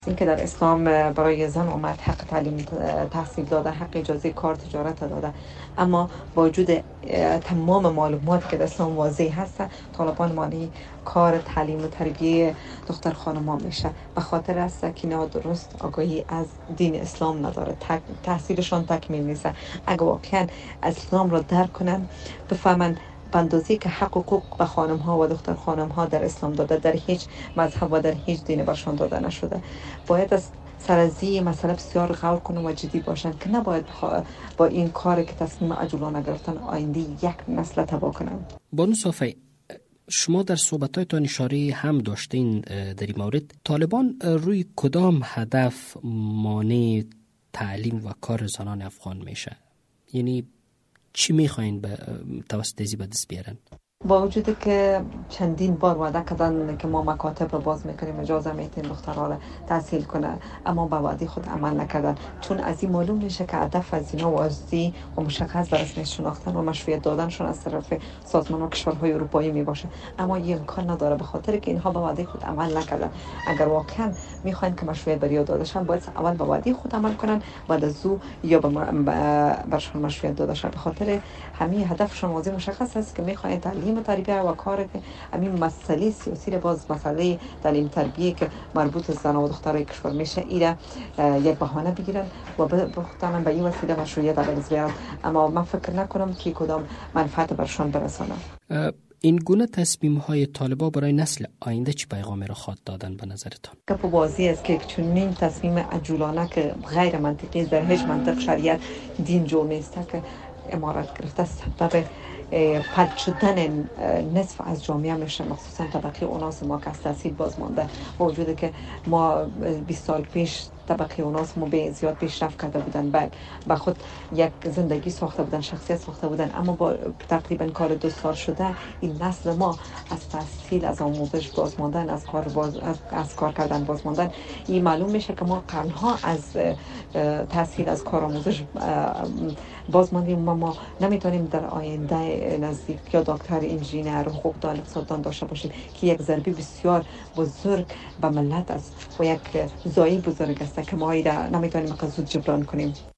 اینکه در اسلام برای زن اومد حق تعلیم تحصیل داده، حق اجازه کار تجارت داده، اما با وجود تمام معلومات که در اسلام واضح هست، طالبان مانی کار تعلیم و تربیه دختر خانم‌ها میشه به خاطر است که نه درست آگاهی از دین اسلام نداره، تحصیلشان تکمیل نیست. اگه واقعا اسلام را درک کنن، بفهمن به اندازه‌ای که حق و حقوق به خانم ها و دختر خانم ها در اسلام داده، در هیچ مذهب و در هیچ دین برشان داده نشده. باید از سرازی مسئله بسیار غور کنن و جدی باشن که نباید با این کاری که تصمیم عجولانه گرفتن آینده یک نسل تباه کنن. بانو صافی، شما در صحبتایتان اشاره هم داشتین در این مورد. طالبان روی کدام هدف مانع تعلیم و کار زنان افغان میشه؟ یعنی چی میخواین به توسط ازی به دست بیارن؟ با وجودی که چندین بار وعده کردن که ما مکاتب رو باز میکنیم، اجازه میتیم دخترها را تحصیل کنه، اما به وعده خود عمل نکردن. چون از این معلوم میشه که هدف از اینا واضح و مشخص به رسمیت شناختن و مشروعیت دادنشون از طرف سازمان و کشورهای اروپایی میباشه، اما این امکان نداره به خاطر که اینها به وعده خود عمل نکردن. اگر واقعا میخواین که مشروعیت برای دادشن، باید اول به وعده خود عمل کنن، بعد از او یا برشون مشروعیت دادشن. به خاطر همین هدفشون واضح مشخص است که میخواین تعلیم و تربیه و کار که همین مسئله سیاسی باز مسئله تعلیم تربیه که مربوط به زن و دخترای کشور میشه، ایره یک بهانه بگیرن و بخاطر به این وسیله مشروعیت دست بیارن. اما من فکر نکنم که کدام منفعت برشان برسانه. این گونه تصمیم های طالبان برای نسل آینده چه پیغامی را خواهد دادن به نظرتان؟ گپ واضح است که چنین تصمیم عجولانه که غیر منطقی در هیچ منطق شریعت دین جو نیست که امارت گرفته، سبب پلت شدن نصف از جامعه میشه، مخصوصا طبقه اوناس ما که از تحصیل باز مانده. با وجودی که ما 20 سال پیش طبقه اوناس ما به زیاد پیشرفت کرده بودن، با خود یک زندگی ساخته بودن، شخصیت ساخته بودن، اما با تقریبا کار 2 سال شده این نسل ما از تحصیل، از آموزش باز ماندن، از کار کردن باز ماندن. این معلوم میشه که ما قرنها از تحصیل، از کار آموزش باز ماندیم و ما نمیتونیم در آینده نزدیک یا دکتر، انجینر، حقوقدان، اقتصاددان داشته باشیم که یک ضربه بسیار بزرگ به ملت است و یک ضایعه بزرگ است که ما ایره نمیتونیم زود جبران کنیم.